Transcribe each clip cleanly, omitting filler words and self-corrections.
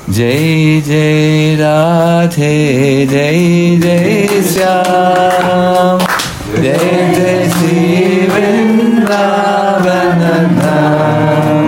Jai Jai Radhe Jai Jai Shyam Jai Jai Shri Vrindavan Dham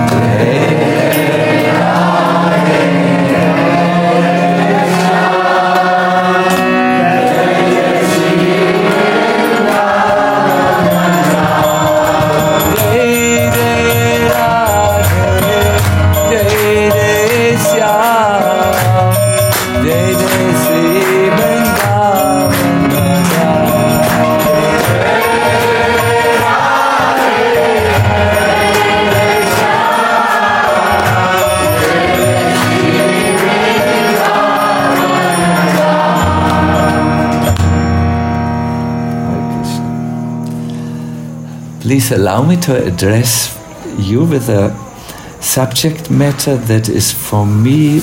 Please allow me to address you with a subject matter that is for me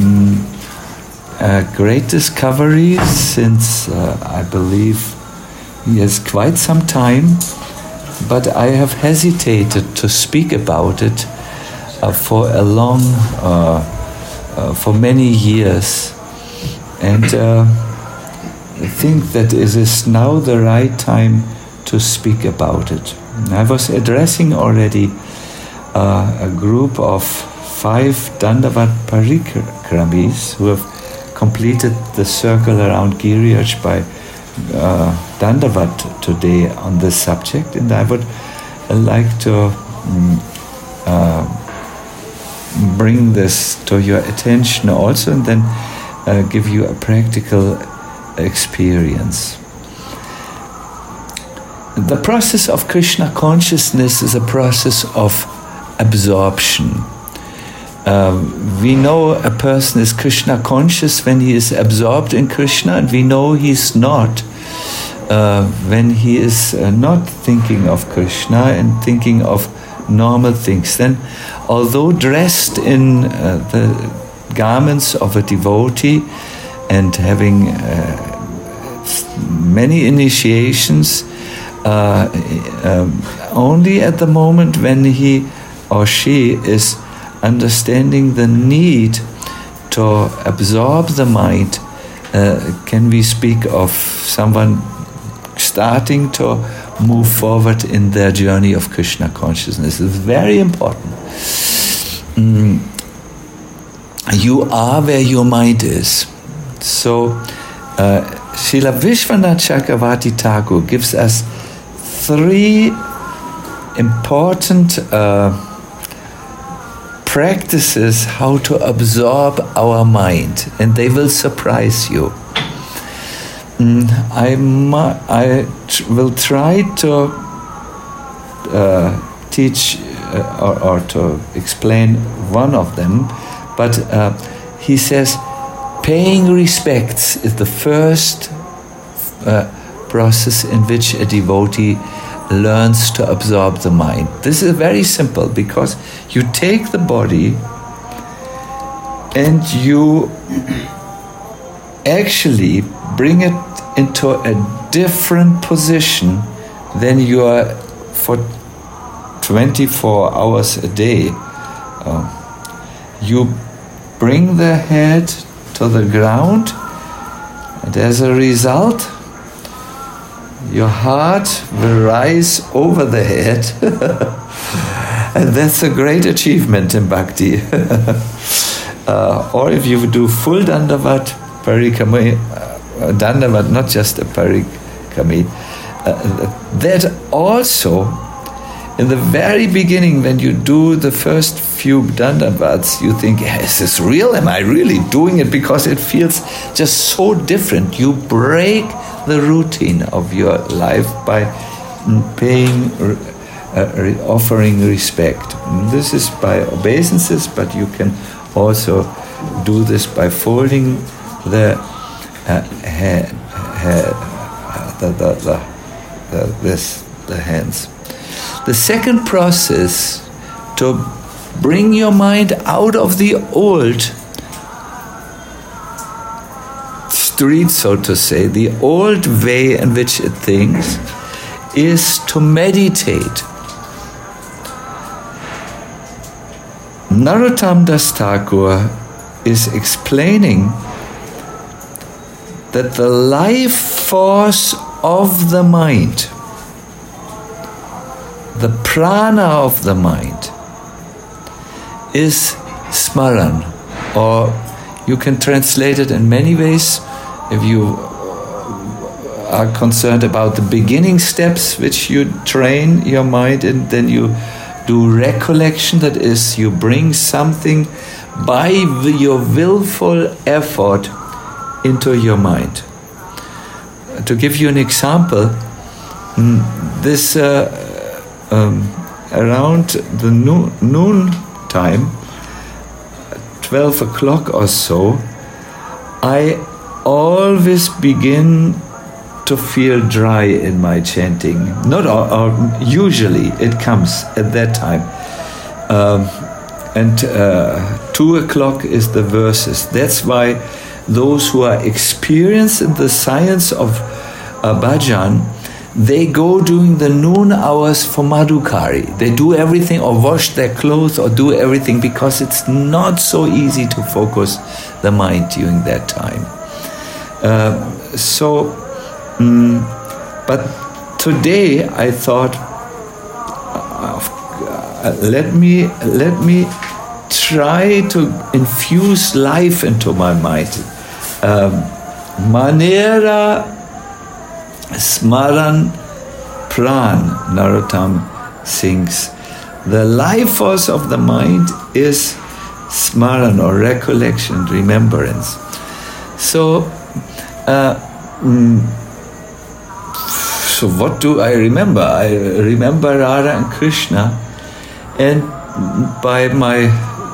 a great discovery since I believe yes, quite some time, but I have hesitated to speak about it for a long, for many years, and I think that it is now the right time to speak about it. I was addressing already a group of 5 Dandavat Parikramis who have completed the circle around Giriraj by Dandavat today on this subject, and I would like to bring this to your attention also, and then give you a practical experience. The process of Krishna consciousness is a process of absorption. We know a person is Krishna conscious when he is absorbed in Krishna, and we know he's not when he is not thinking of Krishna and thinking of normal things. Then, although dressed in the garments of a devotee and having many initiations, only at the moment when he or she is understanding the need to absorb the mind, can we speak of someone starting to move forward in their journey of Krishna consciousness. It's very important. You are where your mind is. So, Srila Vishwanath Chakravarti Thakur gives us 3 important practices how to absorb our mind, and they will surprise you. I will try to teach or to explain one of them, but he says paying respects is the first process in which a devotee learns to absorb the mind. This is very simple, because you take the body and you actually bring it into a different position than you are for 24 hours a day. You bring the head to the ground, and as a result, your heart will rise over the head. And that's a great achievement in bhakti. Or if you do full Dandavat Parikrami, Dandavat, not just a Parikrami, that also, in the very beginning, when you do the first few Dandavats, you think, is this real? Am I really doing it? Because it feels just so different. You break the routine of your life by paying, offering respect. This is by obeisances, but you can also do this by folding the hands. The second process to bring your mind out of the old street, so to say, the old way in which it thinks, is to meditate. Narottam Das Thakur is explaining that the life force of the mind, the prana of the mind, is smaran, or you can translate it in many ways. If you are concerned about the beginning steps which you train your mind in, then you do recollection, that is, you bring something by your willful effort into your mind. To give you an example, this around the noon time, 12 o'clock or so, I always begin to feel dry in my chanting. Not all, usually it comes at that time. And 2 o'clock is the verses. That's why those who are experienced in the science of bhajan, they go during the noon hours for madhukari. They do everything, or wash their clothes, or do everything, because it's not so easy to focus the mind during that time. But today I thought, let me try to infuse life into my mind. Manera Smaran Pran, Narottam sings. The life force of the mind is smaran, or recollection, remembrance. So what do I remember? I remember Radha and Krishna, and by my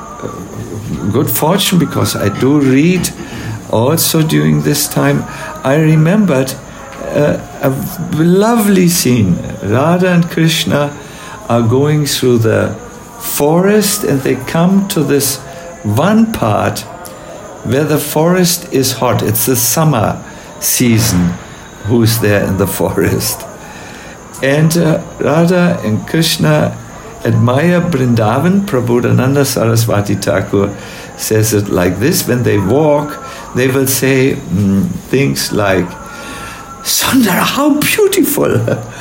good fortune, because I do read also during this time, I remembered a lovely scene. Radha and Krishna are going through the forest, and they come to this one part where the forest is hot. It's the summer season. Who's there in the forest? And Radha and Krishna admire Vrindavan. Prabodhananda Saraswati Thakur says it like this: when they walk, they will say things like, "Sundara, how beautiful!"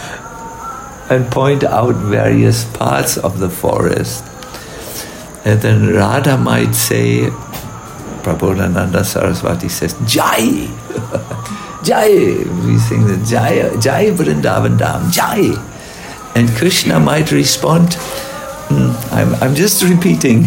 and point out various parts of the forest. And then Radha might say, Prabodhananda Saraswati says, "Jai!" Jai! We sing the Jai, Jai Vrindavan Dham, Jai! And Krishna might respond, I'm just repeating.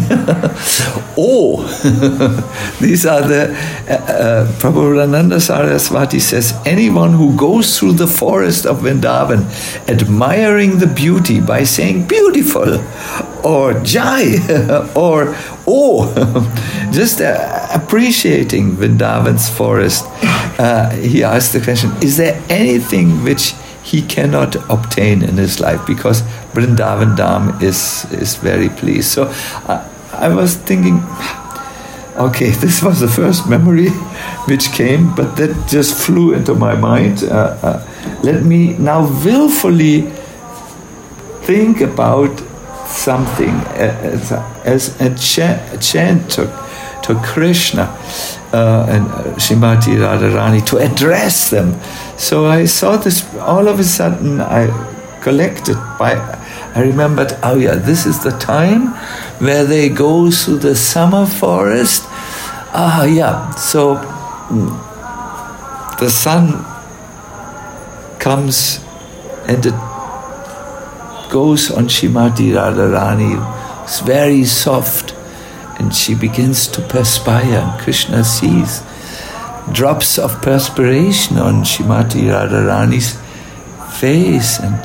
Oh, these are the Prabodhananda Saraswati says, anyone who goes through the forest of Vrindavan admiring the beauty by saying beautiful, or Jai, or oh, just appreciating Vrindavan's forest. He asked the question, is there anything which he cannot obtain in his life? Because Vrindavan Dham is very pleased. So I was thinking, okay, this was the first memory which came, but that just flew into my mind. Let me now willfully think about something as a chant to Krishna and Srimati Radharani, to address them. So I saw this, all of a sudden I collected I remembered, oh yeah, this is the time where they go through the summer forest. Ah yeah, so the sun comes and it goes on Srimati Radharani. It's very soft, and she begins to perspire, and Krishna sees drops of perspiration on Srimati Radharani's face, and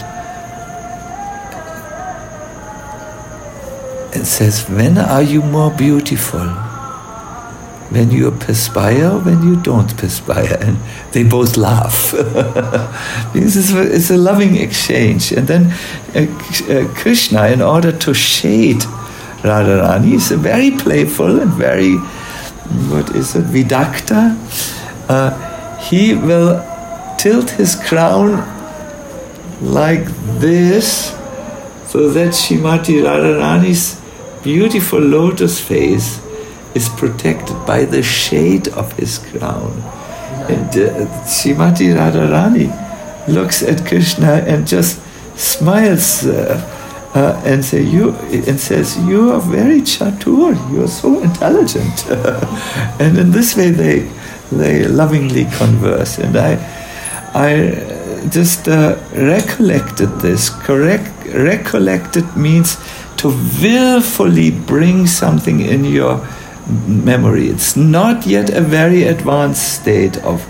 says, when are you more beautiful? When you perspire or when you don't perspire? And they both laugh. Because it's a loving exchange. And then Krishna, in order to shade Radharani, is very playful and very, vidakta. He will tilt his crown like this, so that Srimati Radharani's beautiful lotus face is protected by the shade of his crown. And Srimati Radharani looks at Krishna and just smiles and says, "You are very chatur. You are so intelligent." And in this way, they lovingly converse. And I just recollected this. Recollected means to willfully bring something in your memory. It's not yet a very advanced state of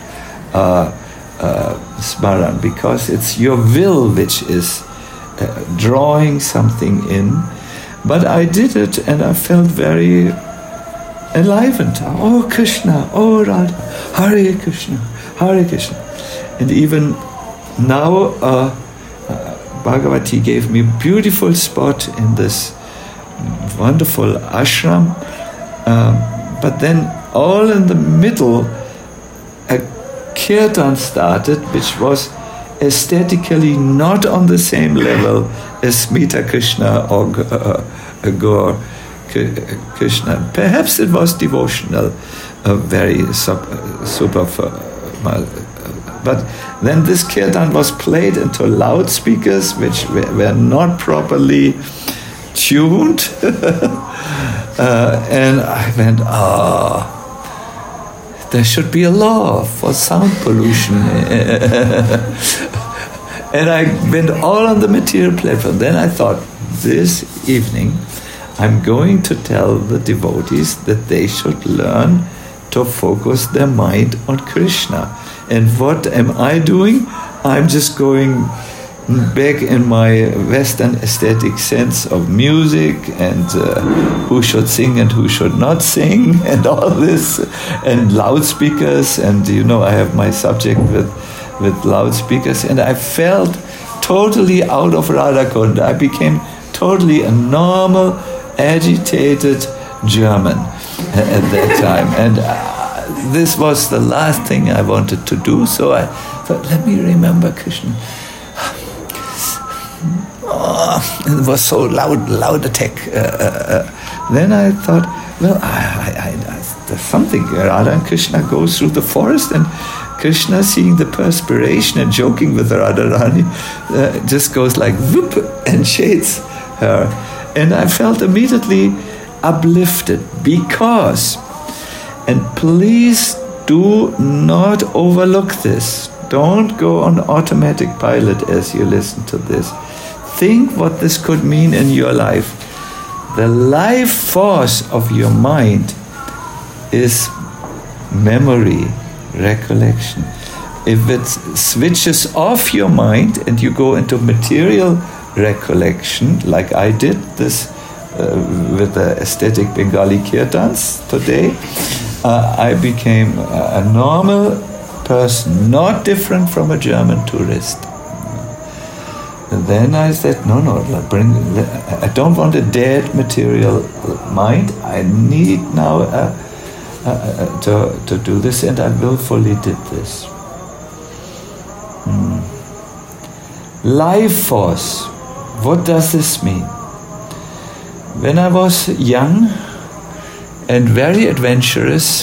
smaran, because it's your will which is drawing something in. But I did it and I felt very enlivened. Oh Krishna, oh Radha, Hare Krishna, Hare Krishna. And even now Bhagavati gave me a beautiful spot in this wonderful ashram, but then all in the middle a kirtan started, which was aesthetically not on the same level as Smita Krishna or Gaur Krishna. Perhaps it was devotional, very super. But then this kirtan was played into loudspeakers which were not properly tuned. And I went, there should be a law for sound pollution. And I went all on the material platform. Then I thought, this evening I'm going to tell the devotees that they should learn to focus their mind on Krishna. And what am I doing? I'm just going back in my Western aesthetic sense of music and who should sing and who should not sing and all this, and loudspeakers, and I have my subject with loudspeakers, and I felt totally out of Radhakunda. I became totally a normal, agitated German at that time, and this was the last thing I wanted to do, so I thought, let me remember Krishna. It was so loud attack. Then I thought, well, there's something. Radha and Krishna go through the forest, and Krishna, seeing the perspiration and joking with Radharani, just goes like whoop and shades her. And I felt immediately uplifted because, and please do not overlook this. Don't go on automatic pilot as you listen to this. Think what this could mean in your life. The life force of your mind is memory, recollection. If it switches off your mind and you go into material recollection, like I did this with the aesthetic Bengali kirtans today, I became a normal person, not different from a German tourist. And then I said, no, I don't want a dead material mind. I need now to do this, and I willfully did this. Life force. What does this mean? When I was young and very adventurous,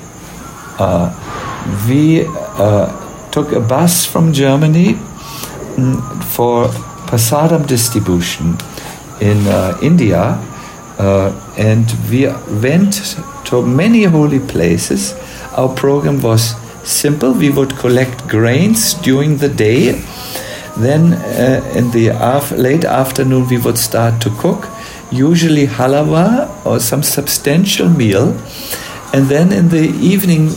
we took a bus from Germany for prasadam distribution in India, and we went to many holy places. Our program was simple. We would collect grains during the day. Then in the late afternoon we would start to cook, usually halwa or some substantial meal. And then in the evening,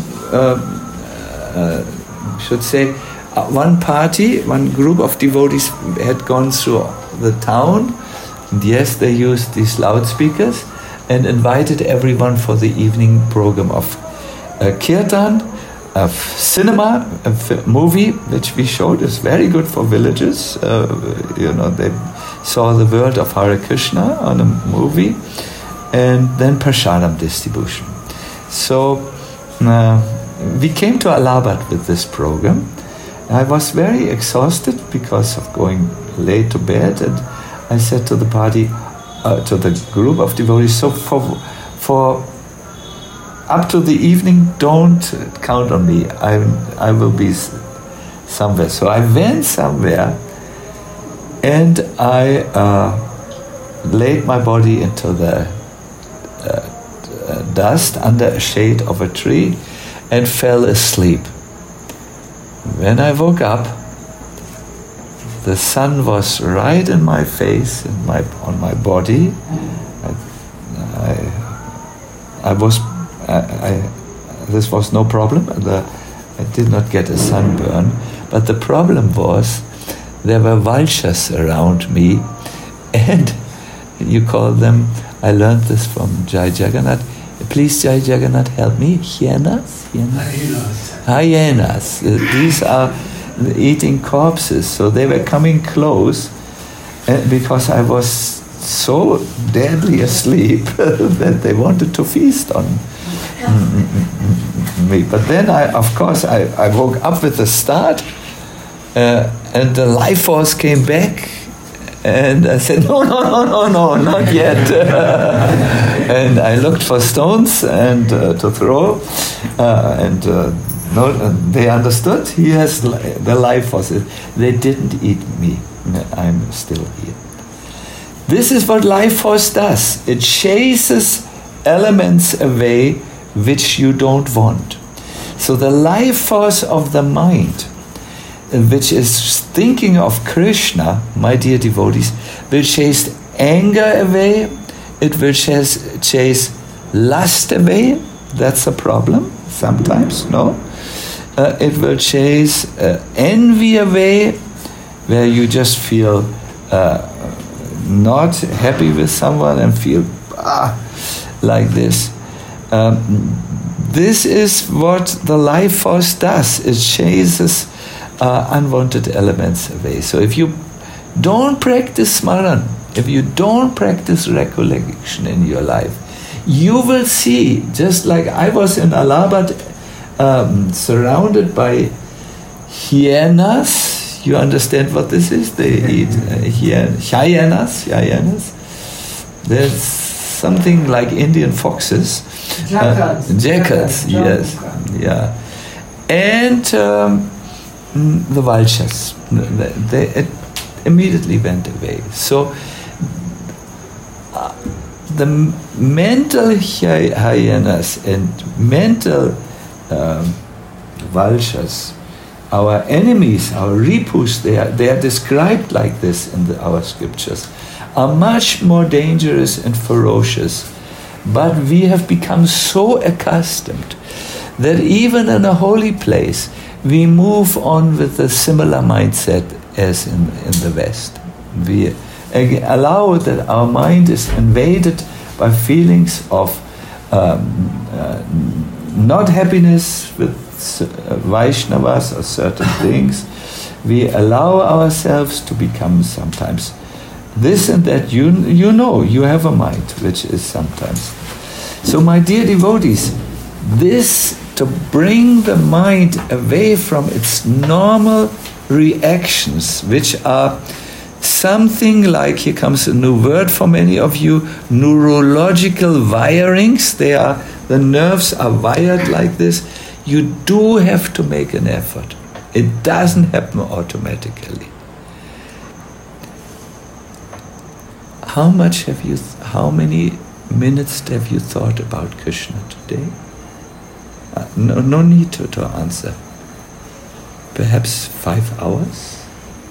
one group of devotees had gone through the town, and yes, they used these loudspeakers and invited everyone for the evening program of kirtan, of cinema, a movie which we showed is very good for villages. They saw the world of Hare Krishna on a movie, and then prasadam distribution. So we came to Allahabad with this program. I was very exhausted because of going late to bed, and I said to the party, to the group of devotees, so for up to the evening, don't count on me. I will be somewhere. So I went somewhere, and I laid my body into the dust under a shade of a tree and fell asleep. When I woke up, the sun was right in my face, on my body. This was no problem. I did not get a sunburn, but the problem was there were vultures around me, and you call them, I learned this from Jai Jagannath. Please, Jai Jagannath, help me. Hyenas? Hyenas. These are eating corpses. So they were coming close, because I was so deadly asleep that they wanted to feast on me. But then, of course, I woke up with a start, and the life force came back. And I said, no, not yet. And I looked for stones and to throw, they understood. He has the life forces. They didn't eat me. I'm still here. This is what life force does. It chases elements away which you don't want. So the life force of the mind, which is thinking of Krishna, my dear devotees, will chase anger away, it will chase lust away. That's a problem sometimes, no? It will chase envy away, where you just feel not happy with someone and feel like this. This is what the life force does. It chases unwanted elements away. So if you don't practice Smaran, if you don't practice recollection in your life, you will see, just like I was in Allahabad, surrounded by hyenas. You understand what this is? They eat hyenas. There's something like Indian foxes. Jackals, yes. Yeah. And the vultures, they immediately went away. So the mental hyenas and mental vultures, our enemies, our ripus, they are described like this in our scriptures, are much more dangerous and ferocious. But we have become so accustomed that even in a holy place, we move on with a similar mindset as in the West. We allow that our mind is invaded by feelings of not happiness with Vaishnavas or certain things. We allow ourselves to become sometimes this and that. You know, you have a mind which is sometimes. So my dear devotees, this to bring the mind away from its normal reactions, which are something like, here comes a new word for many of you, neurological wirings. The nerves are wired like this. You do have to make an effort. It doesn't happen automatically. How many minutes have you thought about Krishna today? No need to answer. Perhaps 5 hours?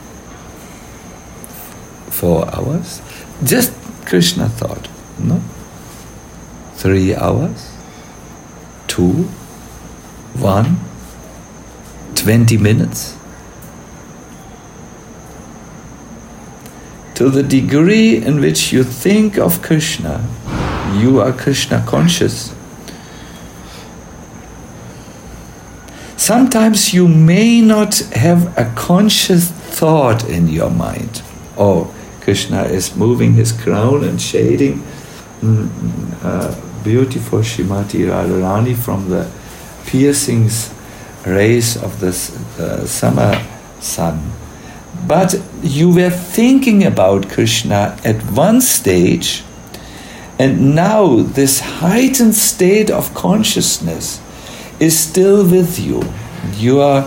4 hours? Just Krishna thought, no? 3 hours? 2? 1? 20 minutes? To the degree in which you think of Krishna, you are Krishna conscious. Sometimes you may not have a conscious thought in your mind. Oh, Krishna is moving his crown and shading beautiful Srimati Radharani from the piercing rays of the summer sun. But you were thinking about Krishna at one stage, And now this heightened state of consciousness is still with you. You are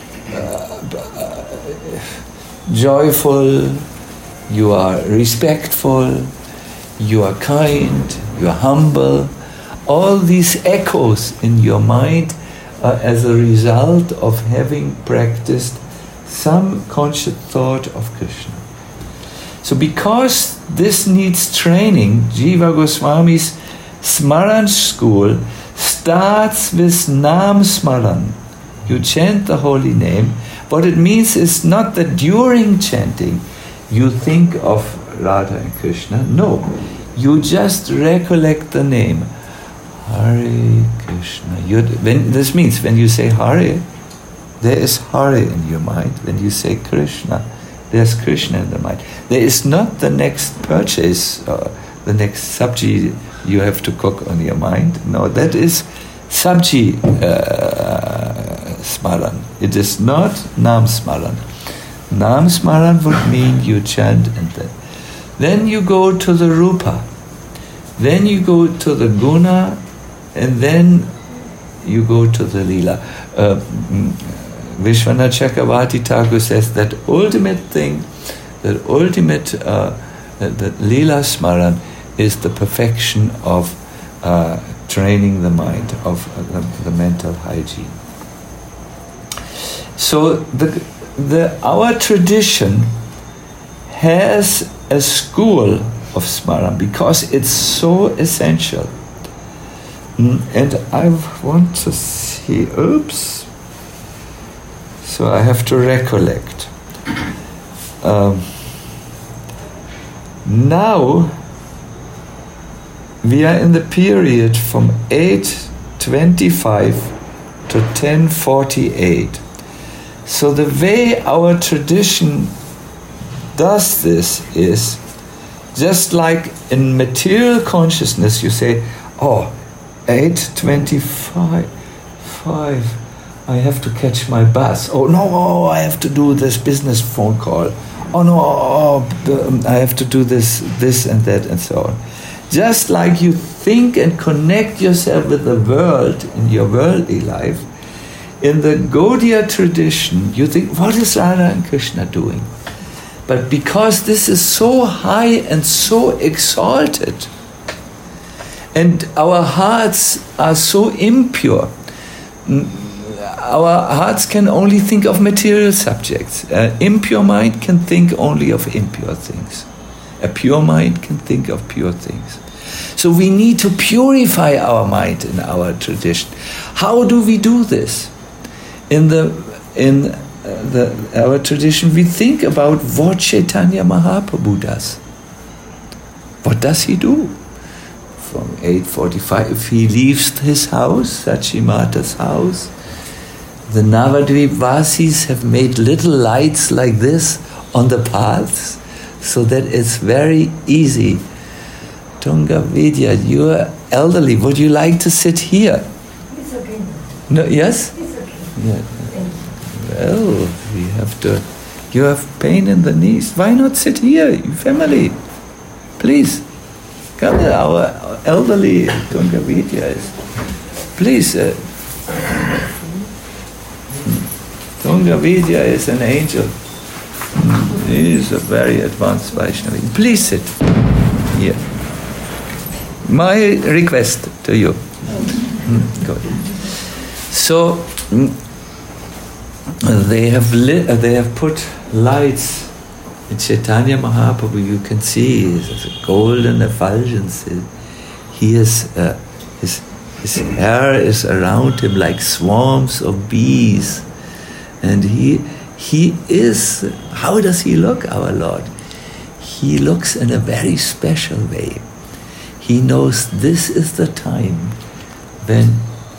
joyful, you are respectful, you are kind, you are humble. All these echoes in your mind are as a result of having practiced some conscious thought of Krishna. So because this needs training, Jiva Goswami's Smaran school starts with Nam Smaran. You chant the holy name. What it means is not that during chanting you think of Radha and Krishna. No, you just recollect the name. Hare Krishna. This means when you say Hare, there is Hare in your mind. When you say Krishna, there's Krishna in the mind. There is not the next purchase, the next sabji you have to cook on your mind. No, that is sabji smaran. It is not Nam Smaran. Nam Smaran would mean you chant and then you go to the Rupa. Then you go to the Guna, and then you go to the Leela. Vishwanath Chakravarti Thakur says that ultimate thing, that Leela Smaran is the perfection of training the mind, of the mental hygiene. So our tradition has a school of Smaran because it's so essential. And I want to see, so I have to recollect. Now we are in the period from 825 to 1048. So the way our tradition does this is just like in material consciousness, you say, 8:25, I have to catch my bus. Oh no, I have to do this business phone call. Oh no, I have to do this and that and so on. Just like you think and connect yourself with the world in your worldly life, in the Gaudiya tradition, you think, what is Radha and Krishna doing? But because this is so high and so exalted, and our hearts are so impure, our hearts can only think of material subjects. An impure mind can think only of impure things. A pure mind can think of pure things. So we need to purify our mind in our tradition. How do we do this? In our tradition, we think about what Chaitanya Mahaprabhu does. What does he do? From 8:45, he leaves his house, Sachimata's house. The Navadvip Vasis have made little lights like this on the paths, so that it's very easy. Tunga Vidya, you are elderly. Would you like to sit here? It's okay. No, yes? It's okay. Yeah. Well, we have to. You have pain in the knees. Why not sit here, you family? Please. Come here, our elderly Tunga Vidya is. Please. Tunga Vidya is an angel. He is a very advanced Vaishnavi. Please sit here. My request to you. Good. So they have put lights in Chaitanya Mahaprabhu. You can see there's a golden effulgence. He is his hair is around him like swarms of bees. And he is, how does he look, our Lord? He looks in a very special way. He knows this is the time when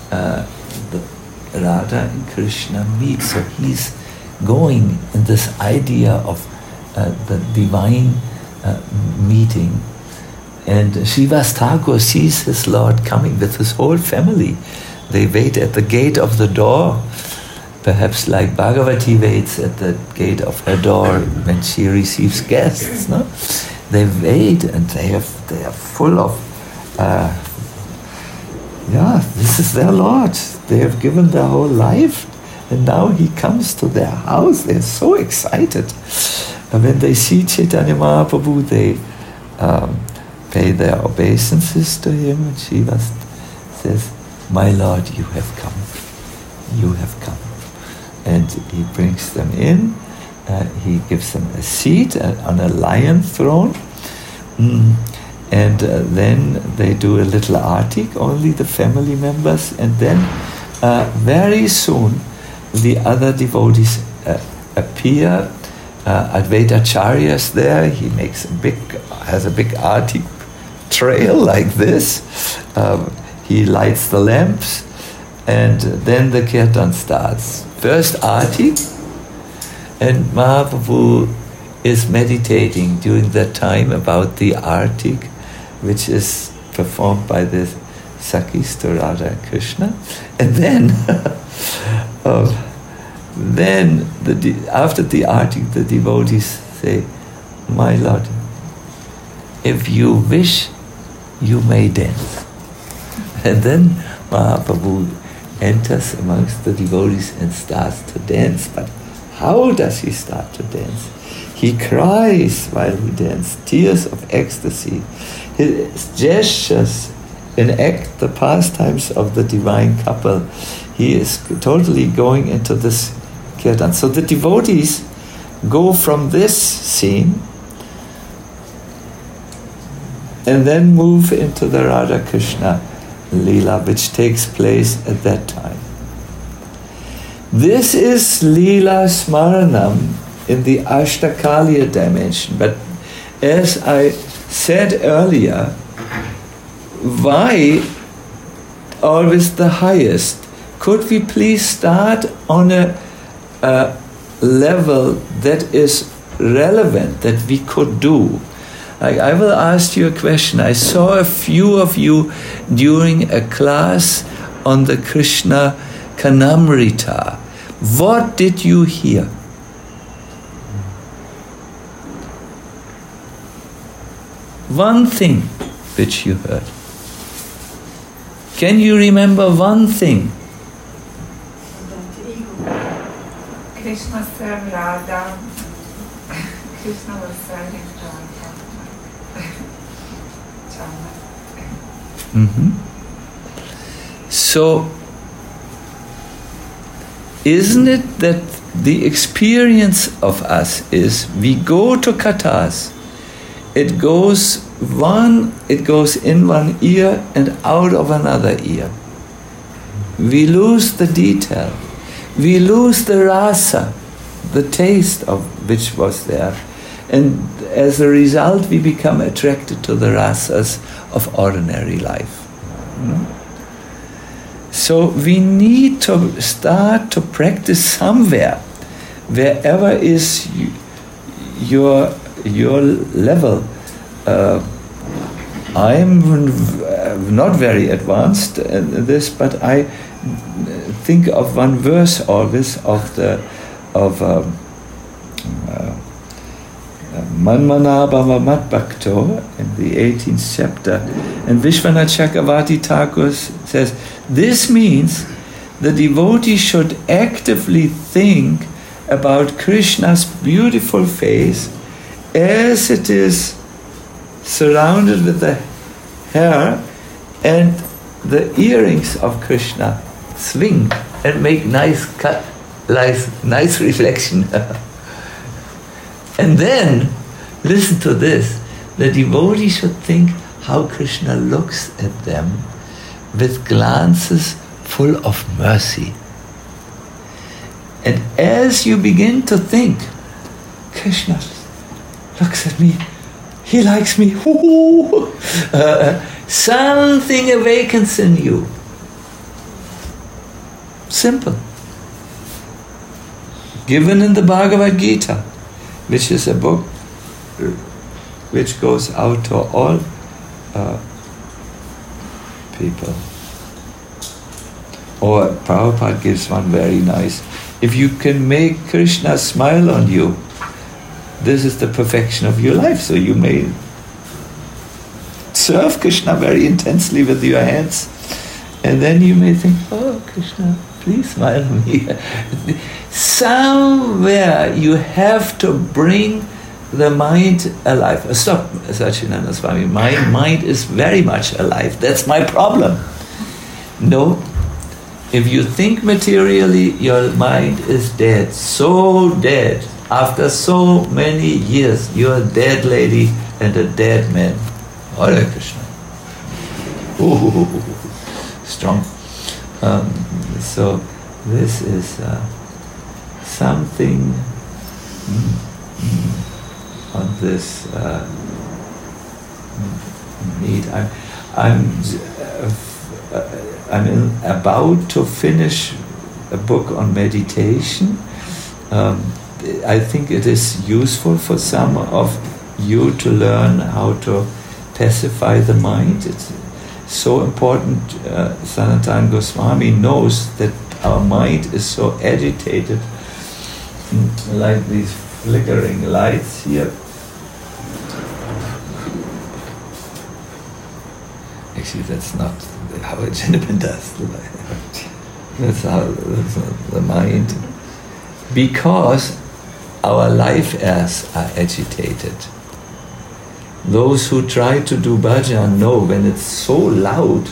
Radha and Krishna meet. So he's going in this idea of the divine meeting. And Srivas Thakur sees his Lord coming with his whole family. They wait at the gate of the door, perhaps like Bhagavati waits at the gate of her door when she receives guests. No? They wait and they are full of this is their Lord. They have given their whole life, and now he comes to their house. They're so excited. And when they see Chaitanya Mahaprabhu, they pay their obeisances to him, and Shiva says, "My Lord, you have come. You have come." And he brings them in. He gives them a seat on a lion throne. And then they do a little artik, only the family members. And then very soon the other devotees appear. Advaita Acharya is there. He has a big artik trail like this. He lights the lamps, and then the kirtan starts. First artik, and Mahaprabhu is meditating during that time about the artik, which is performed by the Sakhis to Radha and Krishna. And then, after the artik, the devotees say, "My Lord, if you wish, you may dance." And then Mahaprabhu enters amongst the devotees and starts to dance. But how does he start to dance? He cries while he dances, tears of ecstasy. His gestures enact the pastimes of the divine couple. He is totally going into this kirtan. So the devotees go from this scene and then move into the Radha Krishna Leela, which takes place at that time. This is Leela Smaranam in the Ashtakaliya dimension. But as I said earlier, why always the highest? Could we please start on a level that is relevant, that we could do? I will ask you a question. I saw a few of you during a class on the Krishna Kanamrita. What did you hear? One thing which you heard. Can you remember one thing? Krishna served Radha. Krishna was serving Radha. So, isn't it that the experience of us is we go to kathas, it goes in one ear and out of another ear. We lose the detail. We lose the rasa, the taste of which was there. And as a result, we become attracted to the rasas of ordinary life. So we need to start to practice somewhere, wherever is your level. I'm not very advanced in this, but I think of one verse always of Manmana Bhava Mat Bhakto in the 18th chapter, and Vishwanath Chakravarti Thakur says, this means the devotee should actively think about Krishna's beautiful face as it is surrounded with the hair, and the earrings of Krishna swing and make nice reflection. And then, listen to this, the devotee should think how Krishna looks at them with glances full of mercy. And as you begin to think, Krishna looks at me, he likes me, something awakens in you. Simple. Given in the Bhagavad Gita, which is a book which goes out to all people. Or Prabhupada gives one very nice. If you can make Krishna smile on you, this is the perfection of your life. So you may. So serve Krishna very intensely with your hands. And then you may think, oh, Krishna, please smile on me. Somewhere you have to bring the mind alive. Stop, Satchidananda Swami. My mind is very much alive. That's my problem. No. If you think materially, your mind is dead. So dead. After so many years, you're a dead lady and a dead man. Hare Krishna. Ooh, strong. So this is something on this need. I'm about to finish a book on meditation. I think it is useful for some of you to learn how to pacify the mind. It's so important. Sanatana Goswami knows that our mind is so agitated, like these flickering lights here. Actually, that's not how a gentleman does. That's how the mind. Because our life airs are agitated. Those who try to do bhajan know when it's so loud,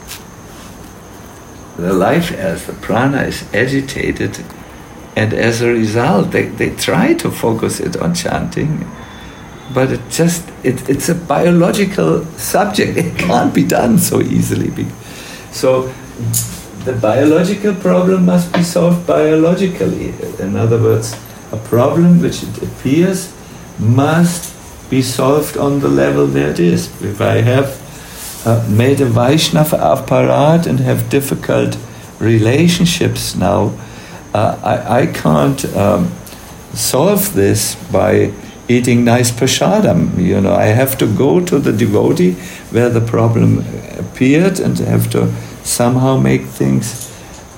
the life airs, the prana is agitated, and as a result they try to focus it on chanting, but it's a biological subject. It can't be done so easily. So the biological problem must be solved biologically. In other words, a problem which it appears must be solved on the level where it is. If I have made a Vaishnava apparat and have difficult relationships now, I can't solve this by eating nice prasadam. I have to go to the devotee where the problem appeared and have to somehow make things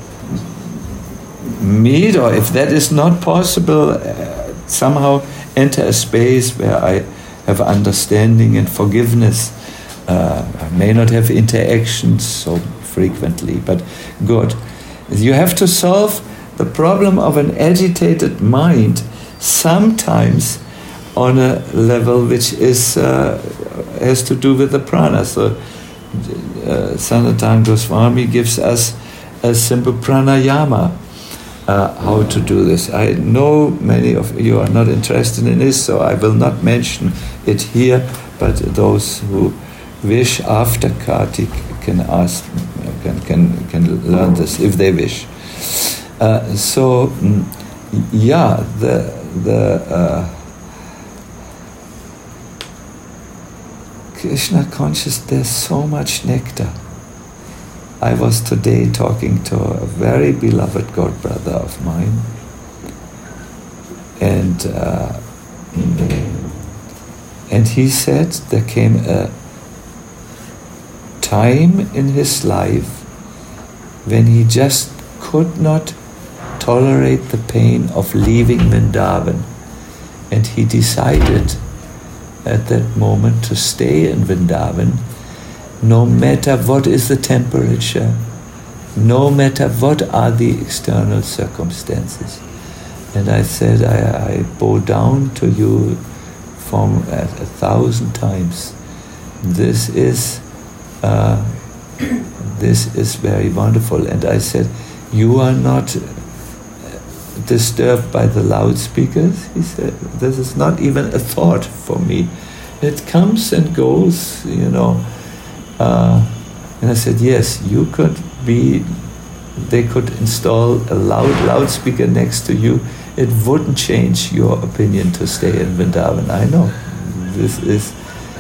meet, or if that is not possible, somehow enter a space where I have understanding and forgiveness. I may not have interactions so frequently, but good. You have to solve the problem of an agitated mind sometimes on a level which is has to do with the prana. So Sanatana Goswami gives us a simple pranayama, how to do this. I know many of you are not interested in this, so I will not mention it here, but those who wish after Kartik can ask, can learn this if they wish. Krishna conscious, there's so much nectar. I was today talking to a very beloved godbrother of mine, and he said there came a time in his life when he just could not tolerate the pain of leaving Vrindavan, and he decided at that moment to stay in Vrindavan, no matter what is the temperature, no matter what are the external circumstances. And I said, I bow down to you from 1,000 times. This is very wonderful. And I said, you are not disturbed by the loudspeakers? He said, this is not even a thought for me. It comes and goes, and I said, yes, you could be, they could install a loudspeaker next to you. It wouldn't change your opinion to stay in Vrindavan. I know. This is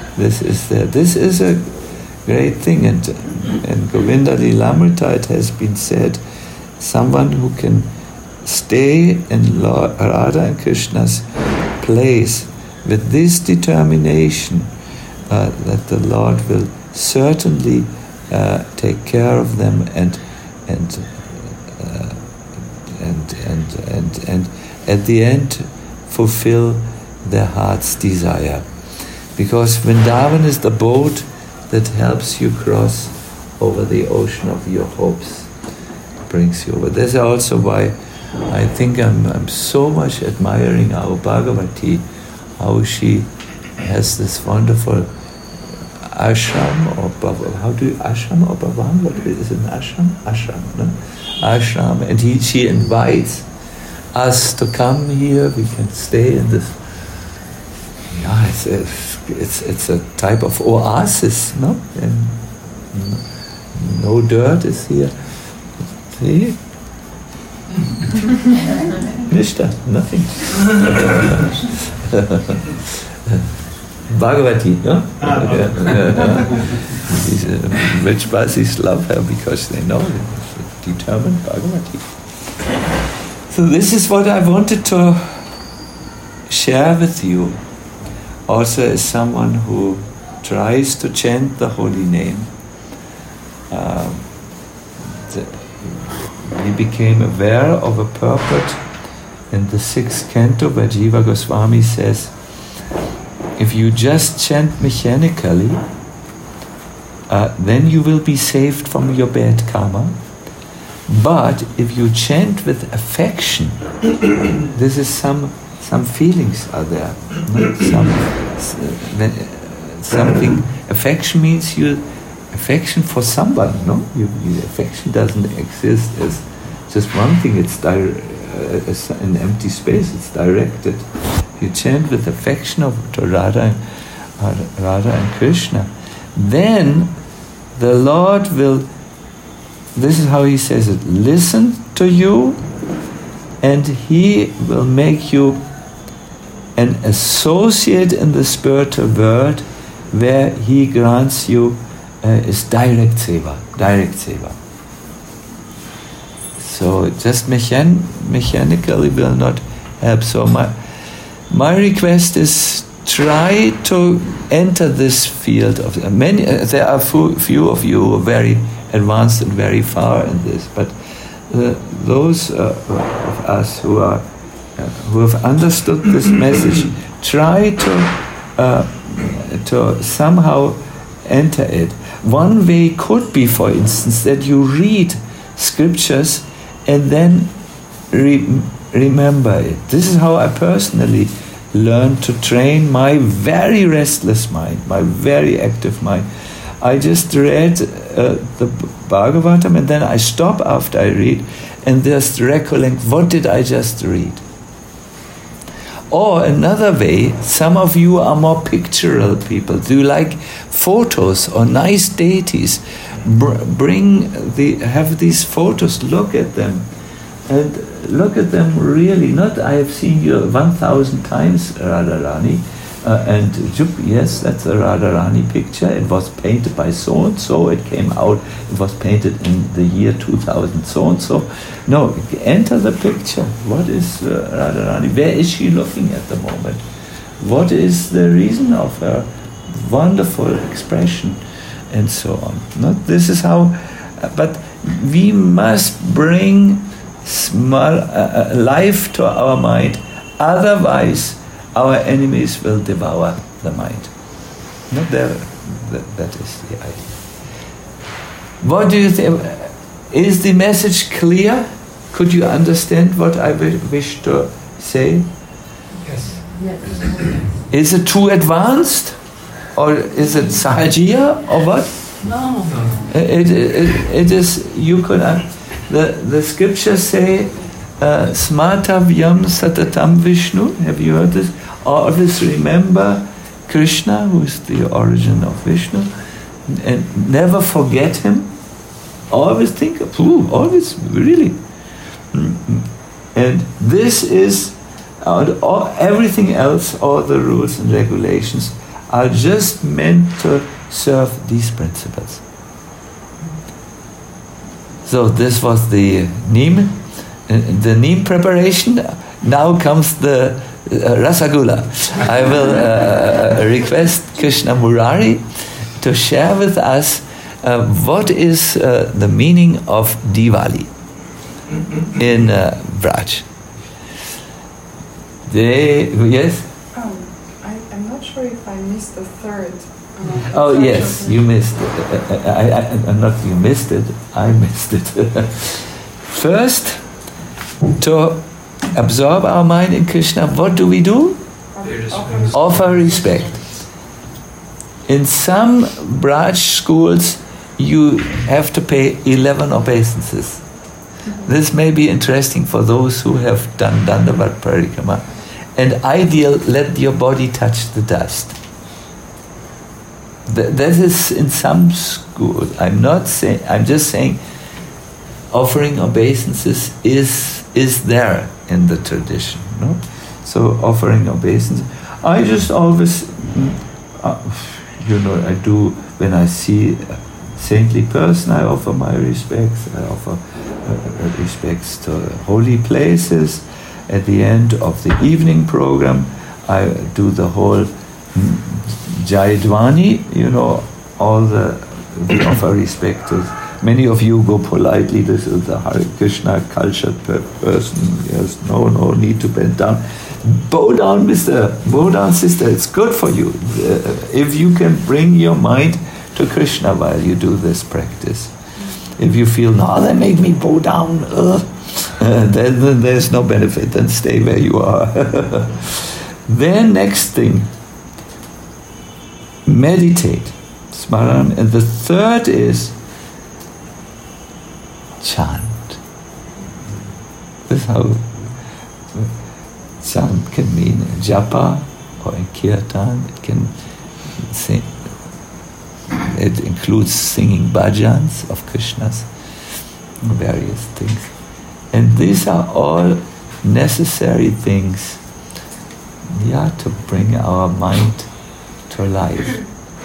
a great thing. And Govinda Lilamrita, it has been said, someone who can stay in Lord Radha and Krishna's place with this determination that the Lord will certainly take care of them and at the end fulfill their heart's desire. Because Vrindavan is the boat that helps you cross over the ocean of your hopes, brings you over. That's also why I think I'm so much admiring our Bhagavati, how she has this wonderful ashram or how do you ashram or bhavan? What is it? An ashram? Ashram, no? Ashram, and she invites us to come here. We can stay in this. Yeah, it's a type of oasis, no? And no dirt is here. See? Nishta, nothing. Bhagavati, no? These rich Basis love her because they know it's determined Bhagavati. So this is what I wanted to share with you. Also as someone who tries to chant the holy name. We became aware of a purport in the 6th canto where Jiva Goswami says, if you just chant mechanically, then you will be saved from your bad karma. But if you chant with affection, this is some feelings are there. Something affection means affection for someone. No, affection doesn't exist as just one thing. It's an empty space. It's directed. You chant with affection to Radha and Krishna, then the Lord will. This is how he says it. Listen to you, and he will make you an associate in the spiritual world, where he grants you is direct seva. So just mechanically will not help. So my request is try to enter this field of many. There are few of you who are very advanced and very far in this, but those of us who have understood this message, try to somehow enter it. One way could be, for instance, that you read scriptures and then remember it. This is how I personally learned to train my very restless mind, my very active mind. I just read the Bhagavatam and then I stop after I read and just recollect, what did I just read? Or another way, some of you are more pictorial people. Do you like photos or nice deities? Have these photos, look at them. And look at them really, not I have seen you 1,000 times, Radharani. Yes, that's a Radharani picture. It was painted by so-and-so. It came out, it was painted in the year 2000 so-and-so. No, enter the picture. What is Radharani? Where is she looking at the moment? What is the reason of her wonderful expression? And so on. Not this is how, but we must bring life to our mind. Otherwise, our enemies will devour the mind. Not there. That is the idea. What do you think? Is the message clear? Could you understand what I wish to say? Yes. Is it too advanced? Or is it sahajiya? Or what? No. It is, you could, the scriptures say, Smartavyam Satatam Vishnu. Have you heard this? Always remember Krishna, who is the origin of Vishnu, and never forget him. Always think of, always, really. And this is, everything else, all the rules and regulations are just meant to serve these principles. So this was the neem preparation. Now comes the rasagula. I will request Krishna Murari to share with us what is the meaning of Diwali in Braj. Yes? I'm not sure if I missed the third Oh yes, you missed it. Not you missed it, I missed it. First, to absorb our mind in Krishna, what do? Offer respect. In some Braj schools, you have to pay 11 obeisances. This may be interesting for those who have done Dandavat Parikrama. And ideal, let your body touch the dust. That is in some schools. I'm just saying offering obeisances is there in the tradition. No? So offering obeisance. I just always, I do, when I see a saintly person, I offer my respects. I offer respects to holy places. At the end of the evening program, I do the whole Jayadwani, all we offer respect to. Many of you go politely, this is the Hare Krishna cultured person, yes, no need to bend down. Bow down, sister, it's good for you. If you can bring your mind to Krishna while you do this practice. If you feel, no, they make me bow down, then there's no benefit, then stay where you are. Then next thing, meditate, smaran, and the third is chant. This is how chant can mean in japa or in kirtan. It can sing. It includes singing bhajans of Krishna's, various things. And these are all necessary things, to bring our mind to life.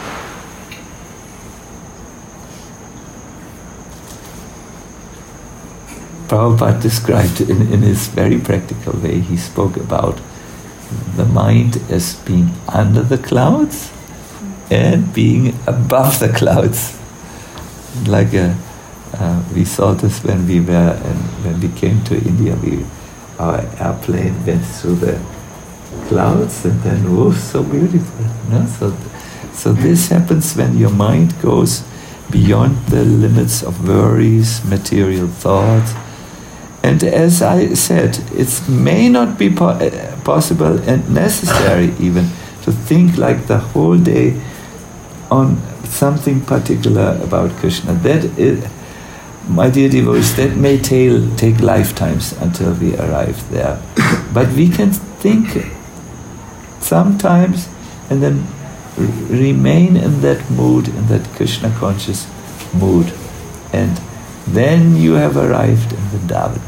Prabhupada described in his very practical way, he spoke about the mind as being under the clouds and being above the clouds. Like we saw this when we came to India. Our airplane went through the clouds and then so beautiful. No? So this happens when your mind goes beyond the limits of worries, material thoughts. And as I said, it may not be possible and necessary even to think like the whole day on something particular about Krishna. That is, my dear devotees, that may take lifetimes until we arrive there. But we can think sometimes and then remain in that mood, in that Krishna conscious mood. And then you have arrived in Vrindavan.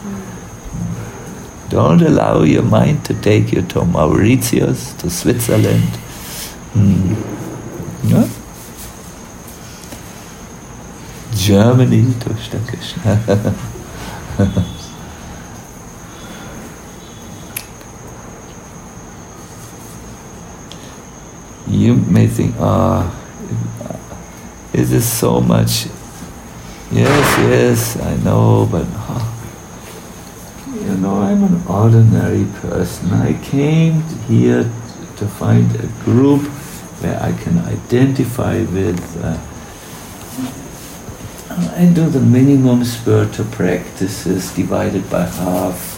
Don't allow your mind to take you to Mauritius, to Switzerland. No? Germany to Shri Krishna. You may think, is this so much? Yes, I know, but I'm an ordinary person. I came here to find a group where I can identify with. I do the minimum spiritual practices divided by half,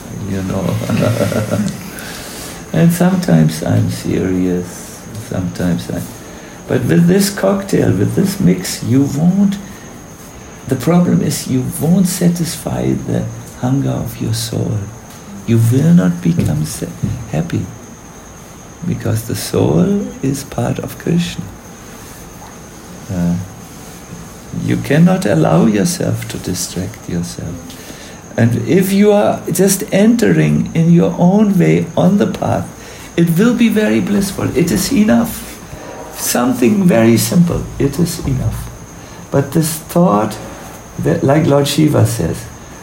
And sometimes I'm serious, sometimes But with this cocktail, with this mix, the problem is you won't satisfy the hunger of your soul. You will not become happy, because the soul is part of Krishna. You cannot allow yourself to distract yourself. And if you are just entering in your own way on the path, it will be very blissful. It is enough. Something very simple. It is enough. But this thought, that, like Lord Shiva says,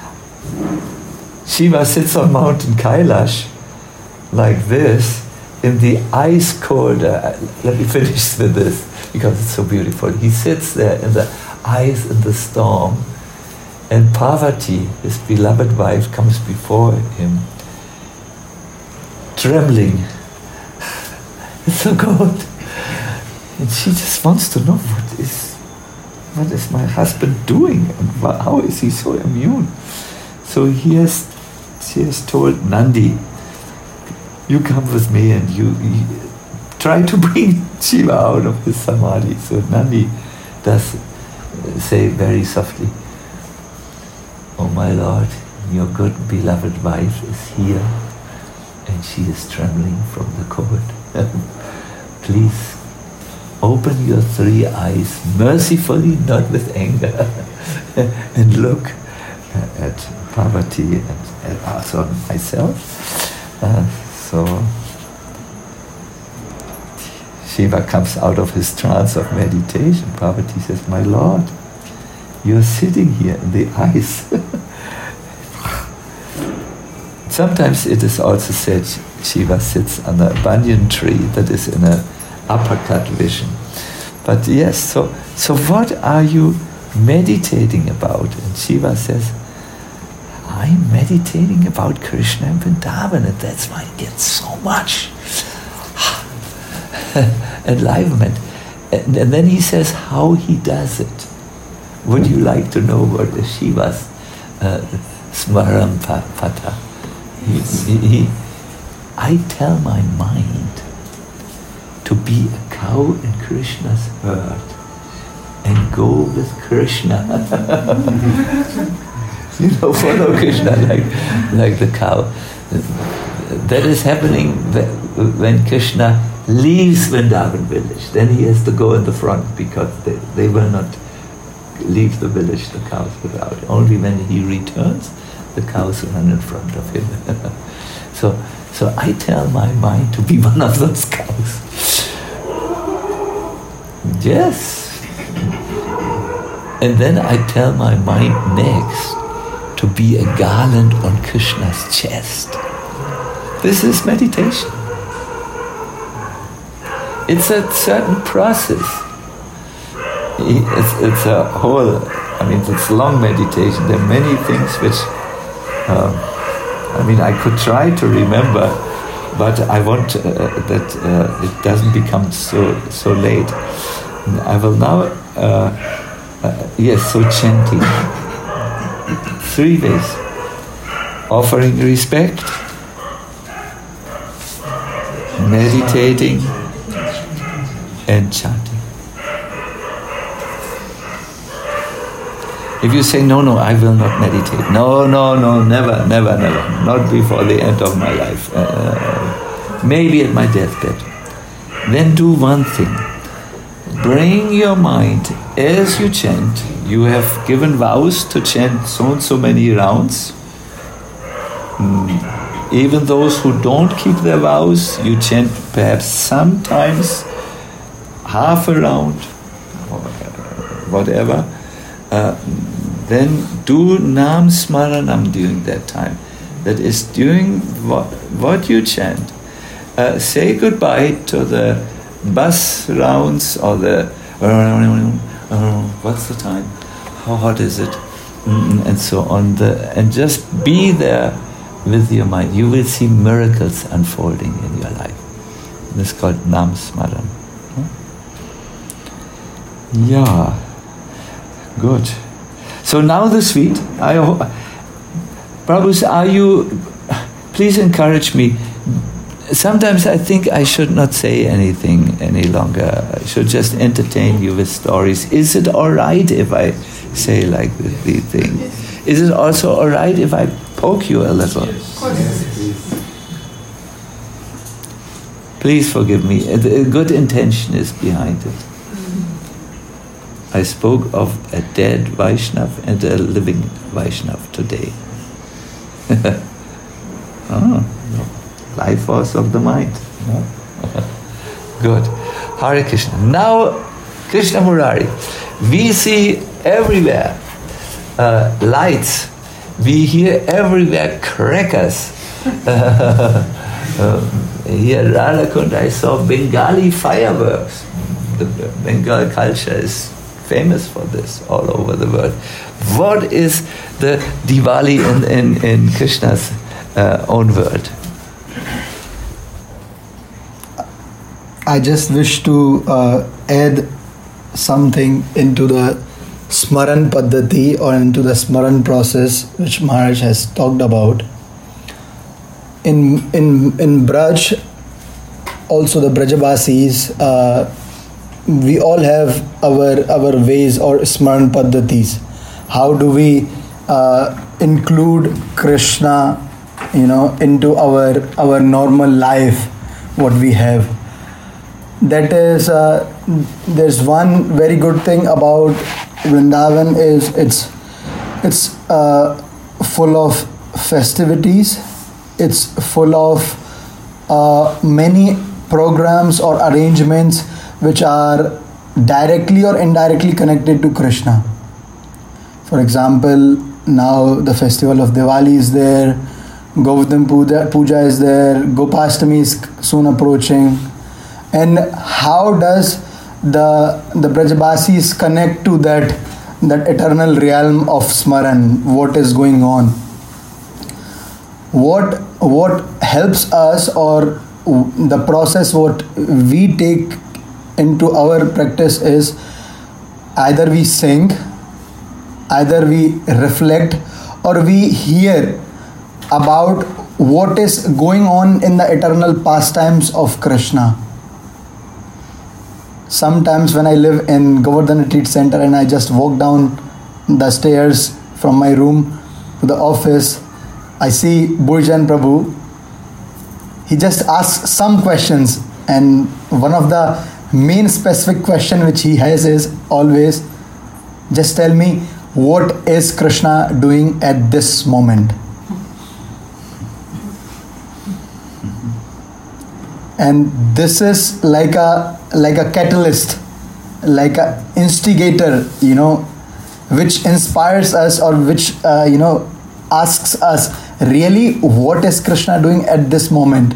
Shiva sits on Mountain Kailash like this in the ice cold. Let me finish with this because it's so beautiful. He sits there in the ice in the storm, and Parvati, his beloved wife, comes before him, trembling. It's so cold. And she just wants to know what is my husband doing and how is he so immune? So she has told Nandi, you come with me and you try to bring Shiva out of his samadhi. So Nandi does say very softly, oh my Lord, your good beloved wife is here and she is trembling from the cold. Please open your 3 eyes mercifully, not with anger, and look at Parvati and also myself. So Shiva comes out of his trance of meditation. Parvati says, my Lord, you're sitting here in the ice. Sometimes it is also said Shiva sits under a banyan tree that is in an uppercut vision. But yes, so what are you meditating about? And Shiva says, I'm meditating about Krishna and Vrindavan, and that's why I get so much enlivenment. And then he says how he does it. Would you like to know what the Shiva's smaram pata? I tell my mind to be a cow in Krishna's herd and go with Krishna. Follow Krishna like the cow. That is happening when Krishna leaves Vrindavan village. Then he has to go in the front because they will not leave the village, the cows, without. Only when he returns, the cows run in front of him. So I tell my mind to be one of those cows. Yes. And then I tell my mind next to be a garland on Krishna's chest. This is meditation. It's a certain process. It's a whole, it's long meditation. There are many things which, I could try to remember, but I want that it doesn't become so late. I will now, so chanting. 3 ways. Offering respect, meditating, and chanting. If you say, no, I will not meditate. No, never. Not before the end of my life. Maybe at my deathbed. Then do one thing. Bring your mind as you chant. You have given vows to chant so and so many rounds. Even those who don't keep their vows, you chant perhaps sometimes half a round, or whatever. Then do Nam Smaranam during that time. That is, during what you chant, say goodbye to the bus rounds or the what's the time? How hot is it? And so on. And just be there with your mind. You will see miracles unfolding in your life. This is called Nam Smaran. Yeah. Good. So now the sweet. Prabhu, please encourage me. Sometimes I think I should not say anything any longer. I should just entertain you with stories. Is it all right if I say like the thing? Is it also all right if I poke you a little? Please forgive me. A good intention is behind it. I spoke of a dead Vaishnav and a living Vaishnav today. Life force of the mind. Good. Hare Krishna. Now, Krishna Murari. We see everywhere lights. We hear everywhere crackers. Here at Radhakund I saw Bengali fireworks. The Bengal culture is famous for this all over the world. What is the Diwali in Krishna's own world? I just wish to add something into the Smaran Paddhati or into the Smaran process which Maharaj has talked about. In Braj, also the Brajabasis, we all have our ways or Smaran Paddhatis. How do we include Krishna, into our normal life, what we have? That is, there's one very good thing about Vrindavan is it's full of festivities. It's full of many programs or arrangements which are directly or indirectly connected to Krishna. For example, now the festival of Diwali is there, Govardhan Puja is there, Gopashtami is soon approaching. And how does the Brajabasis connect to that eternal realm of Smaran? What is going on? What helps us, or the process what we take into our practice is either we sing, either we reflect, or we hear about what is going on in the eternal pastimes of Krishna. Sometimes when I live in Govardhan Retreat Center and I just walk down the stairs from my room to the office, I see Burjan Prabhu. He just asks some questions, and one of the main specific question which he has is always, just tell me, what is Krishna doing at this moment? And this is like a catalyst, like a instigator, which inspires us, or which asks us, really, what is Krishna doing at this moment?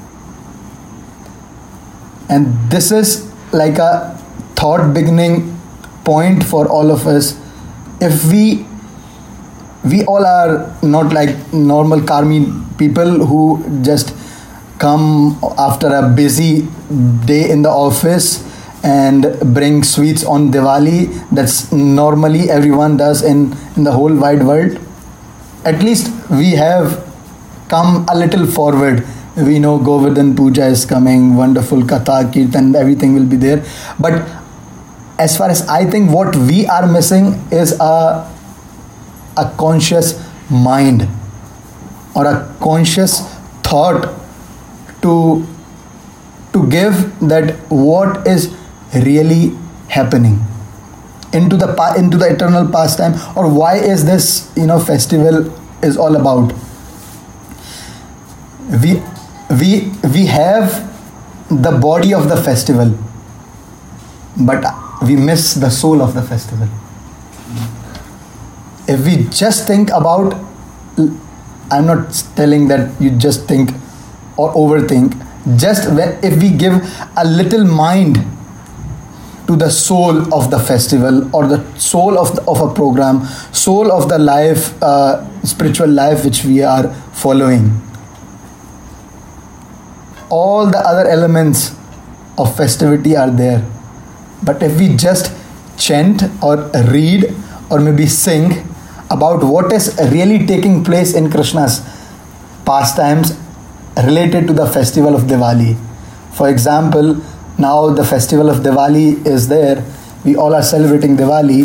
And this is like a thought beginning point for all of us. If we all are not like normal karmi people who just come after a busy day in the office and bring sweets on Diwali. That's normally everyone does in the whole wide world. At least we have come a little forward. We know Govardhan Puja is coming, wonderful Katha, Kirtan, everything will be there. But as far as I think, what we are missing is a conscious mind or a conscious thought to give that what is really happening into the eternal pastime, or why is this festival is all about. We have the body of the festival, but we miss the soul of the festival. If we just think about, I'm not telling that you just think or overthink, if we give a little mind to the soul of the festival, or the soul of a program, soul of the life, spiritual life which we are following, all the other elements of festivity are there. But if we just chant or read or maybe sing about what is really taking place in Krishna's pastimes related to the festival of Diwali. For example, now the festival of Diwali is there. We all are celebrating Diwali.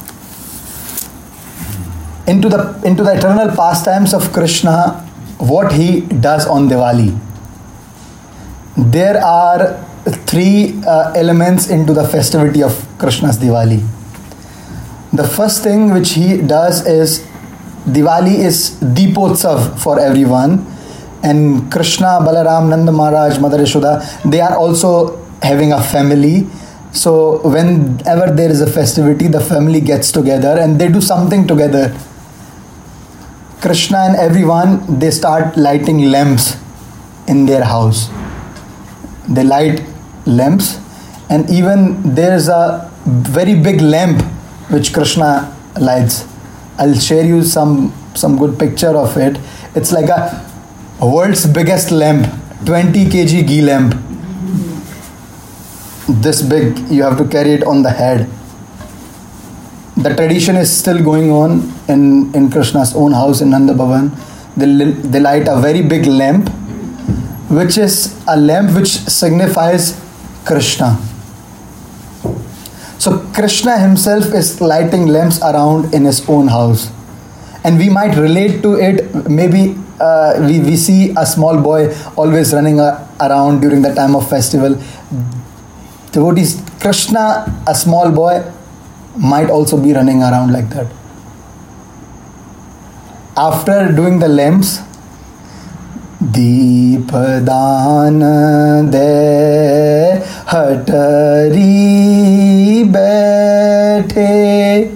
Into the eternal pastimes of Krishna, what he does on Diwali. There are three elements into the festivity of Krishna's Diwali. The first thing which he does is, Diwali is Deepotsav for everyone, and Krishna, Balaram, Nanda Maharaj, Mother Yashoda, they are also having a family. So whenever there is a festivity, the family gets together and they do something together. Krishna and everyone, they start lighting lamps in their house. They light lamps, and even there's a very big lamp which Krishna lights. I'll share you some good picture of it. It's like a world's biggest lamp, 20 kg ghee lamp. this big. You have to carry it on the head. The tradition is still going on in Krishna's own house in Nanda Bhavan. They light a very big lamp, which is a lamp which signifies Krishna. So Krishna himself is lighting lamps around in his own house. And we might relate to it. Maybe we see a small boy always running around during the time of festival. Devotees, Krishna, a small boy, might also be running around like that. After doing the lamps, Deep daan de hatari baithe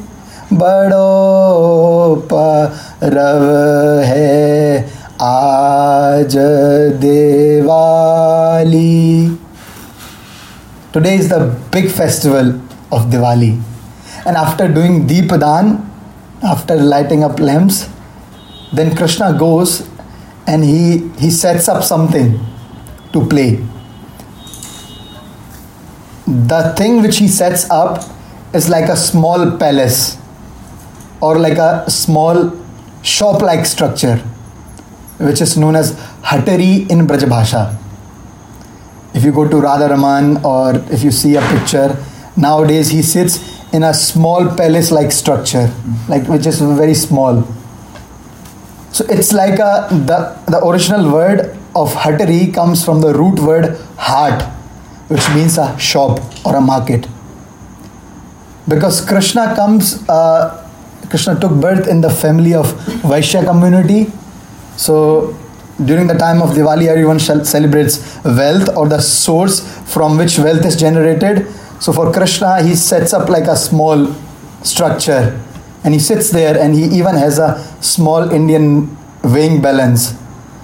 bado parav hai aaj Diwali. Today is the big festival of Diwali. And after doing Deepadaan, after lighting up lamps, then Krishna goes and he sets up something to play. The thing which he sets up is like a small palace or like a small shop-like structure, which is known as Hatari in Braj Bhasha. If you go to Radha Raman or if you see a picture, nowadays he sits in a small palace-like structure, like which is very small. So it's like the original word of Hatari comes from the root word hat, which means a shop or a market. Because Krishna took birth in the family of Vaishya community. So during the time of Diwali, everyone celebrates wealth or the source from which wealth is generated. So for Krishna, he sets up like a small structure and he sits there and he even has a small Indian weighing balance.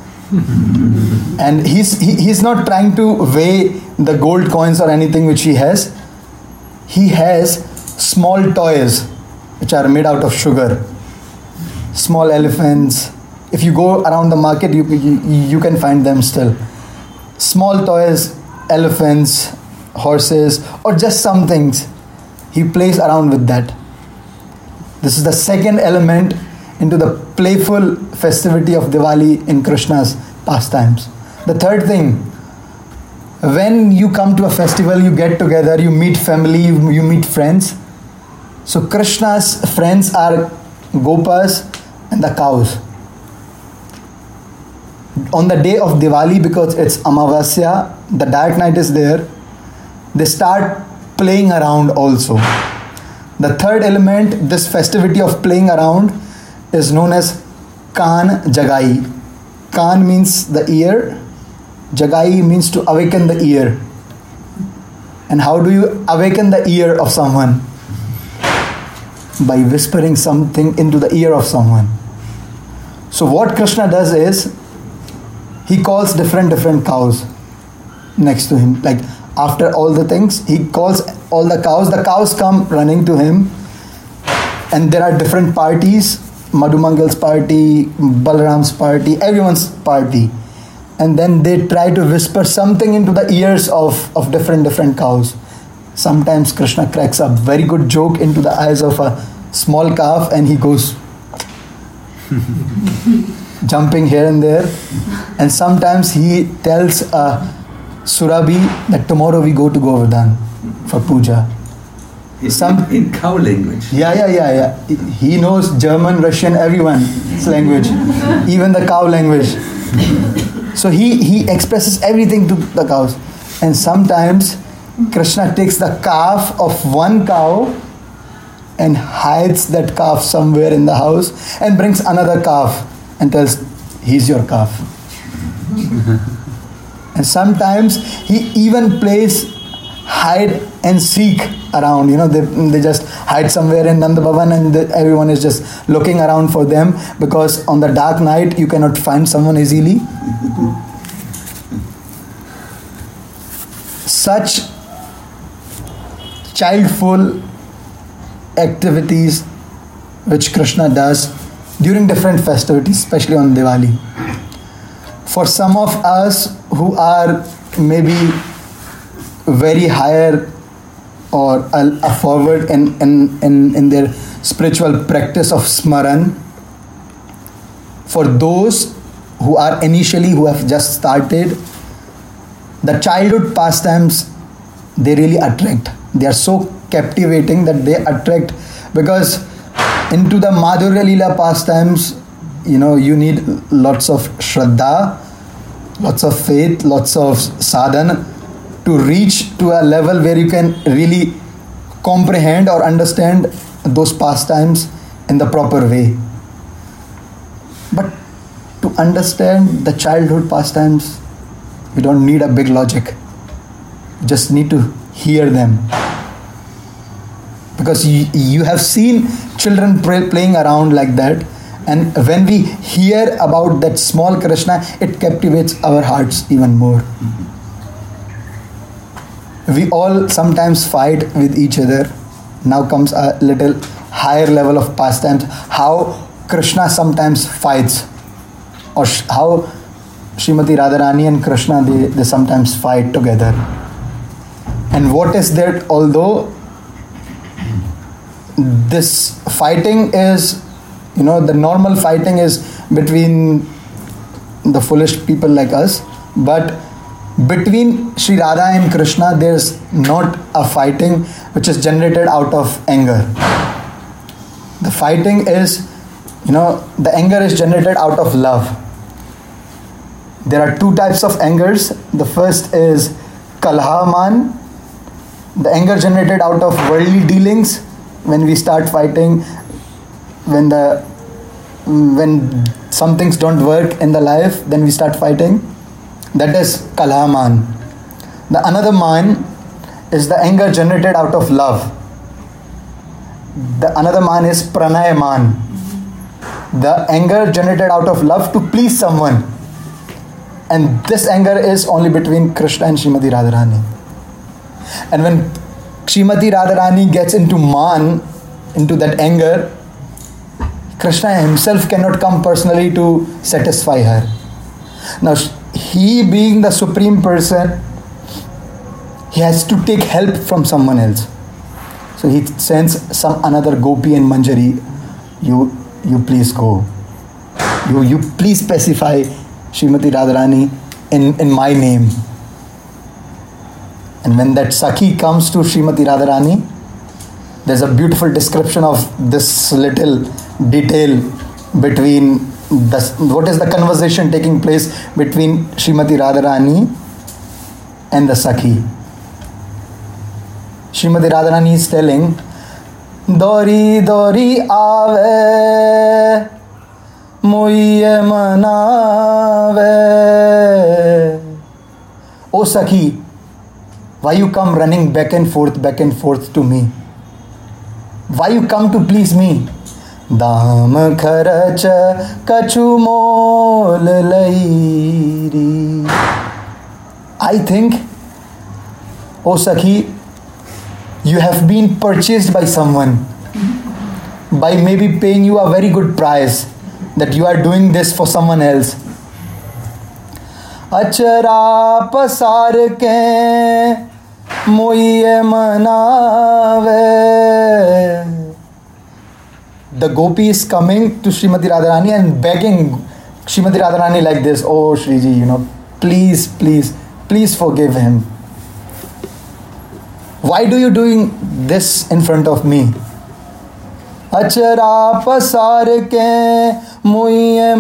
And he's not trying to weigh the gold coins or anything which he has. He has small toys which are made out of sugar. Small elephants. If you go around the market, you can find them still. Small toys, elephants, horses, or just some things. He plays around with that. This is the second element into the playful festivity of Diwali in Krishna's pastimes. The third thing, when you come to a festival, you get together, you meet family, you meet friends. So Krishna's friends are Gopas and the cows. On the day of Diwali, because it's Amavasya, the dark night is there, they start playing around also. The third element, this festivity of playing around, is known as Kan Jagai. Kan means the ear. Jagai means to awaken the ear. And how do you awaken the ear of someone? By whispering something into the ear of someone. So what Krishna does is, he calls different cows next to him. Like after all the things, he calls all the cows. The cows come running to him. And there are different parties. Madhumangal's party, Balaram's party, everyone's party. And then they try to whisper something into the ears of different cows. Sometimes Krishna cracks a very good joke into the eyes of a small calf and he goes jumping here and there. And sometimes he tells Surabhi that tomorrow we go to Govardhan for puja. In cow language. Yeah. He knows German, Russian, everyone's language, even the cow language. So he expresses everything to the cows. And sometimes Krishna takes the calf of one cow and hides that calf somewhere in the house and brings another calf and tells, he's your calf. And sometimes he even plays hide and seek around. They just hide somewhere in Nanda Bhavan and everyone is just looking around for them, because on the dark night you cannot find someone easily. Such childful activities which Krishna does during different festivities, especially on Diwali. For some of us who are maybe very higher or a forward in their spiritual practice of Smaran. For those who have just started, the childhood pastimes, they really attract. They are so captivating that they attract, because into the Madhurya Leela pastimes, you need lots of Shraddha, lots of faith, lots of sadhana to reach to a level where you can really comprehend or understand those pastimes in the proper way. But to understand the childhood pastimes, you don't need a big logic. You just need to hear them. Because you have seen children playing around like that. And when we hear about that small Krishna, it captivates our hearts even more. We all sometimes fight with each other. Now comes a little higher level of pastimes. How Krishna sometimes fights. Or how Srimati Radharani and Krishna, they sometimes fight together. And what is that? Although this fighting is, the normal fighting is between the foolish people like us, but between Sri Radha and Krishna, there's not a fighting which is generated out of anger. The fighting is, the anger is generated out of love. There are two types of angers. The first is Kalhaman, the anger generated out of worldly dealings. When we start fighting, when some things don't work in the life, then we start fighting. That is Kalhaman. The another man is the anger generated out of love. The another man is Pranayaman. The anger generated out of love to please someone. And this anger is only between Krishna and Srimati Radharani. And when Srimati Radharani gets into man, into that anger, Krishna himself cannot come personally to satisfy her. Now, he being the supreme person, he has to take help from someone else. So he sends some another gopi and manjari. You please go. You please specify Srimati Radharani in my name. And when that Sakhi comes to Srimati Radharani, there's a beautiful description of this little detail between what is the conversation taking place between Srimati Radharani and the Sakhi. Srimati Radharani is telling, Dori Dori Ave Moye Manave. O Sakhi, why you come running back and forth to me? Why you come to please me? Dam kharach kachu mol lairi. I think, O Sakhi, you have been purchased by someone by maybe paying you a very good price, that you are doing this for someone else. Achara pasar ke moye manave. The gopi is coming to Srimati Radharani and begging Srimati Radharani like this, oh Shriji, please forgive him. Why do you doing this in front of me? Achara pasar ke moye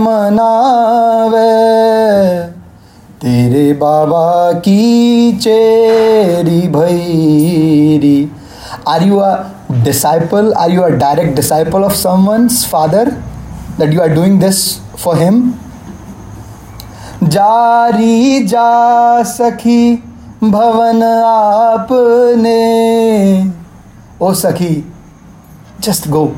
manave. Tere baba ki cheri bhairi. Are you a disciple? Are you a direct disciple of someone's father, that you are doing this for him? Jari ja sakhi bhavan aapne. Oh Sakhi, just go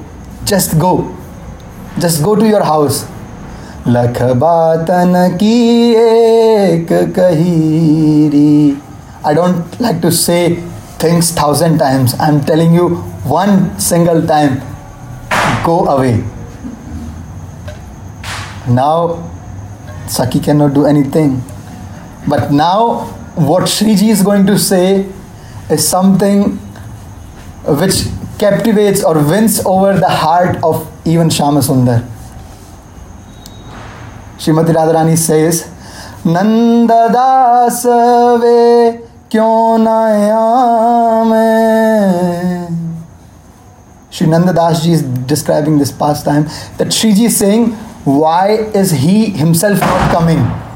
to your house. Lakh baatan ki ek kahiri. I don't like to say things 1,000 times. I'm telling you one single time. Go away. Now Sakhi cannot do anything. But now what Shriji is going to say is something which captivates or wins over the heart of even Shyamasundar. Srimati Radharani says, Nanda Das ve kyon na aame. Shri Nanda Das ji is describing this pastime that Shriji is saying, why is he himself not coming?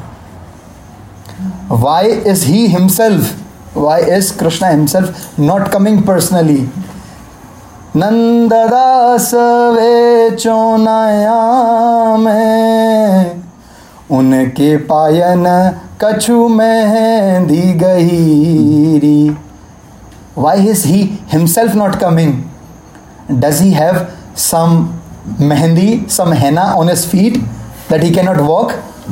Why is he himself? Why is Krishna himself not coming personally? Nanda Das ve chonaya mein unke payan kachu mehndi gahiri. Why is he himself not coming? Does he have some mehendi, some henna on his feet that he cannot walk?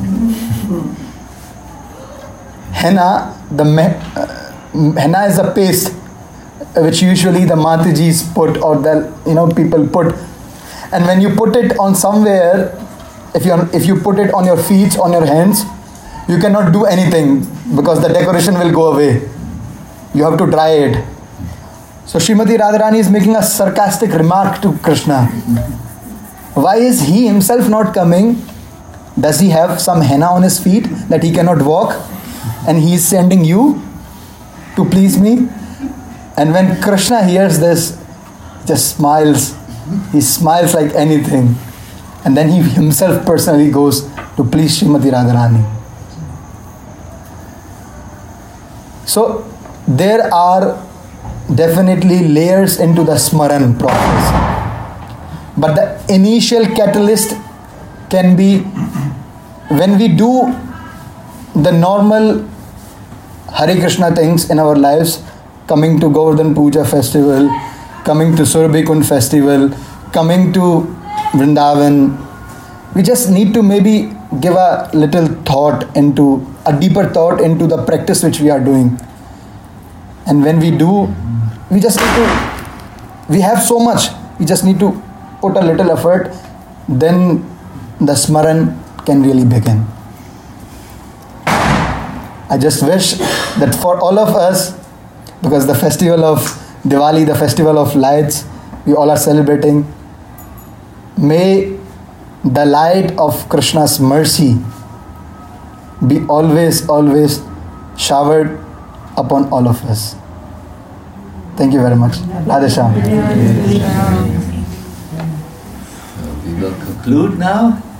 Henna, henna is a paste which usually the Matajis put, or the people put, and when you put it on somewhere, if you put it on your feet, on your hands, you cannot do anything because the decoration will go away. You have to dry it. So Srimati Radharani is making a sarcastic remark to Krishna. Why is he himself not coming? Does he have some henna on his feet that he cannot walk? And he is sending you to please me? And when Krishna hears this, he just smiles. He smiles like anything. And then he himself personally goes to please Srimati Radharani. So there are definitely layers into the Smaran process. But the initial catalyst can be when we do the normal Hare Krishna things in our lives, coming to Govardhan Puja festival, coming to Surabhi festival, coming to Vrindavan. We just need to maybe give a little thought into, a deeper thought into the practice which we are doing. And when we do, we just need to, we have so much, we just need to put a little effort, then the Smaran can really begin. I just wish that for all of us, because the festival of Diwali, the festival of lights, we all are celebrating, may the light of Krishna's mercy be always showered upon all of us. Thank you very much. Radhe Shyam. We will conclude now.